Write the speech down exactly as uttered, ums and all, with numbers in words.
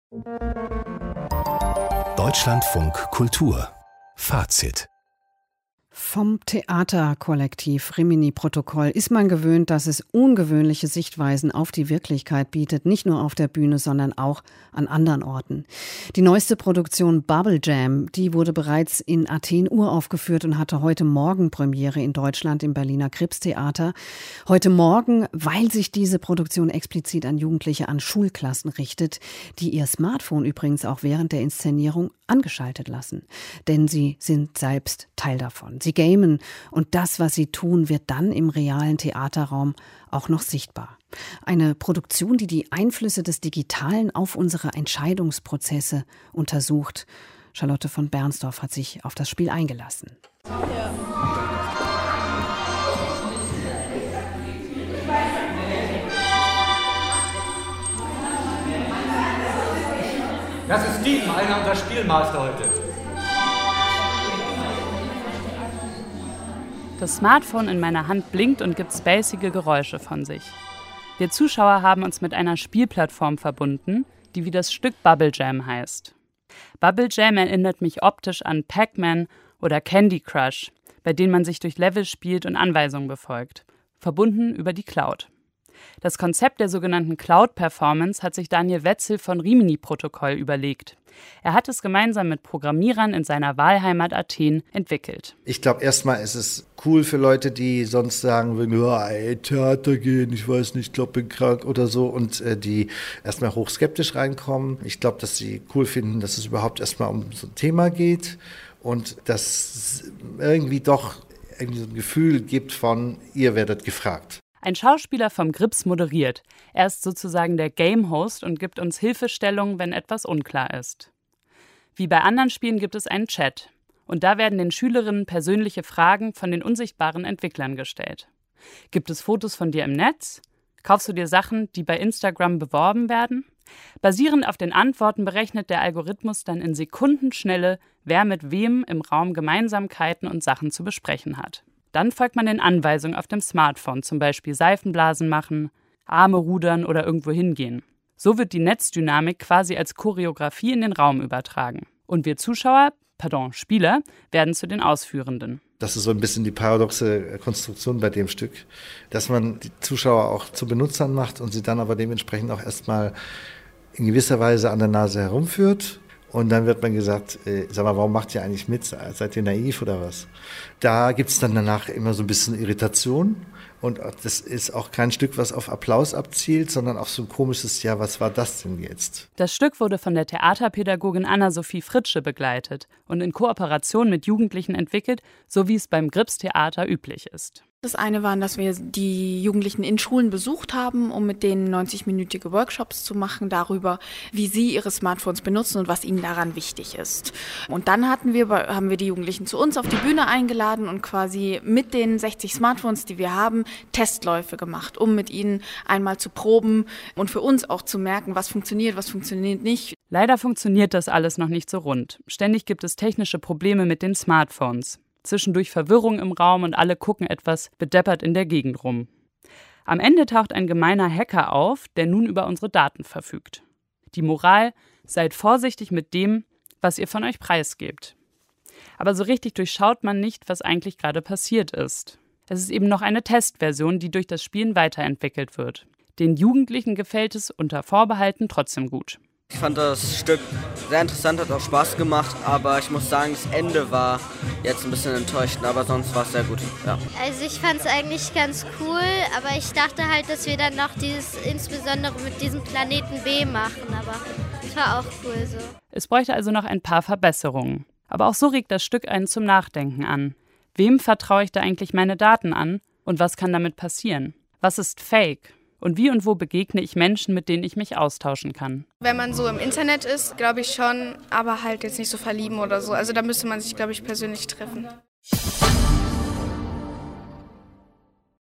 Deutschlandfunk Kultur Fazit. Vom Theaterkollektiv Rimini-Protokoll ist man gewöhnt, dass es ungewöhnliche Sichtweisen auf die Wirklichkeit bietet, nicht nur auf der Bühne, sondern auch an anderen Orten. Die neueste Produktion Bubble Jam, die wurde bereits in Athen uraufgeführt und hatte heute Morgen Premiere in Deutschland im Berliner Kripps-Theater. Heute Morgen, weil sich diese Produktion explizit an Jugendliche an Schulklassen richtet, die ihr Smartphone übrigens auch während der Inszenierung angeschaltet lassen. Denn sie sind selbst Teil davon. Sie gamen und das, was sie tun, wird dann im realen Theaterraum auch noch sichtbar. Eine Produktion, die die Einflüsse des Digitalen auf unsere Entscheidungsprozesse untersucht. Charlotte von Bernsdorf hat sich auf das Spiel eingelassen. Ja. Das ist Steven, einer unserer Spielmaster heute. Das Smartphone in meiner Hand blinkt und gibt spacige Geräusche von sich. Wir Zuschauer haben uns mit einer Spielplattform verbunden, die wie das Stück Bubble Jam heißt. Bubble Jam erinnert mich optisch an Pac-Man oder Candy Crush, bei denen man sich durch Level spielt und Anweisungen befolgt, verbunden über die Cloud. Das Konzept der sogenannten Cloud-Performance hat sich Daniel Wetzel von Rimini-Protokoll überlegt. Er hat es gemeinsam mit Programmierern in seiner Wahlheimat Athen entwickelt. Ich glaube, erstmal ist es cool für Leute, die sonst sagen würden, ja, ey, Theater gehen, ich weiß nicht, ich glaube, bin krank oder so, und äh, die erstmal hochskeptisch reinkommen. Ich glaube, dass sie cool finden, dass es überhaupt erstmal um so ein Thema geht und dass irgendwie doch irgendwie so ein Gefühl gibt von, ihr werdet gefragt. Ein Schauspieler vom Gripps moderiert. Er ist sozusagen der Game-Host und gibt uns Hilfestellungen, wenn etwas unklar ist. Wie bei anderen Spielen gibt es einen Chat. Und da werden den Schülerinnen persönliche Fragen von den unsichtbaren Entwicklern gestellt. Gibt es Fotos von dir im Netz? Kaufst du dir Sachen, die bei Instagram beworben werden? Basierend auf den Antworten berechnet der Algorithmus dann in Sekundenschnelle, wer mit wem im Raum Gemeinsamkeiten und Sachen zu besprechen hat. Dann folgt man den Anweisungen auf dem Smartphone, zum Beispiel Seifenblasen machen, Arme rudern oder irgendwo hingehen. So wird die Netzdynamik quasi als Choreografie in den Raum übertragen. Und wir Zuschauer, pardon, Spieler, werden zu den Ausführenden. Das ist so ein bisschen die paradoxe Konstruktion bei dem Stück, dass man die Zuschauer auch zu Benutzern macht und sie dann aber dementsprechend auch erstmal in gewisser Weise an der Nase herumführt. Und dann wird man gesagt, äh, sag mal, warum macht ihr eigentlich mit? Seid ihr naiv oder was? Da gibt es dann danach immer so ein bisschen Irritation. Und das ist auch kein Stück, was auf Applaus abzielt, sondern auf so ein komisches, ja, was war das denn jetzt? Das Stück wurde von der Theaterpädagogin Anna-Sophie Fritsche begleitet und in Kooperation mit Jugendlichen entwickelt, so wie es beim Gripps-Theater üblich ist. Das eine war, dass wir die Jugendlichen in Schulen besucht haben, um mit denen neunzig-minütige Workshops zu machen darüber, wie sie ihre Smartphones benutzen und was ihnen daran wichtig ist. Und dann hatten wir, haben wir die Jugendlichen zu uns auf die Bühne eingeladen und quasi mit den sechzig Smartphones, die wir haben, Testläufe gemacht, um mit ihnen einmal zu proben und für uns auch zu merken, was funktioniert, was funktioniert nicht. Leider funktioniert das alles noch nicht so rund. Ständig gibt es technische Probleme mit den Smartphones. Zwischendurch Verwirrung im Raum und alle gucken etwas bedeppert in der Gegend rum. Am Ende taucht ein gemeiner Hacker auf, der nun über unsere Daten verfügt. Die Moral: Seid vorsichtig mit dem, was ihr von euch preisgebt. Aber so richtig durchschaut man nicht, was eigentlich gerade passiert ist. Es ist eben noch eine Testversion, die durch das Spielen weiterentwickelt wird. Den Jugendlichen gefällt es unter Vorbehalten trotzdem gut. Ich fand das Stück sehr interessant, hat auch Spaß gemacht, aber ich muss sagen, das Ende war jetzt ein bisschen enttäuschend, aber sonst war es sehr gut. Ja. Also ich fand es eigentlich ganz cool, aber ich dachte halt, dass wir dann noch dieses, insbesondere mit diesem Planeten B machen, aber es war auch cool so. Es bräuchte also noch ein paar Verbesserungen. Aber auch so regt das Stück einen zum Nachdenken an. Wem vertraue ich da eigentlich meine Daten an und was kann damit passieren? Was ist Fake? Und wie und wo begegne ich Menschen, mit denen ich mich austauschen kann? Wenn man so im Internet ist, glaube ich schon, aber halt jetzt nicht so verlieben oder so. Also da müsste man sich, glaube ich, persönlich treffen.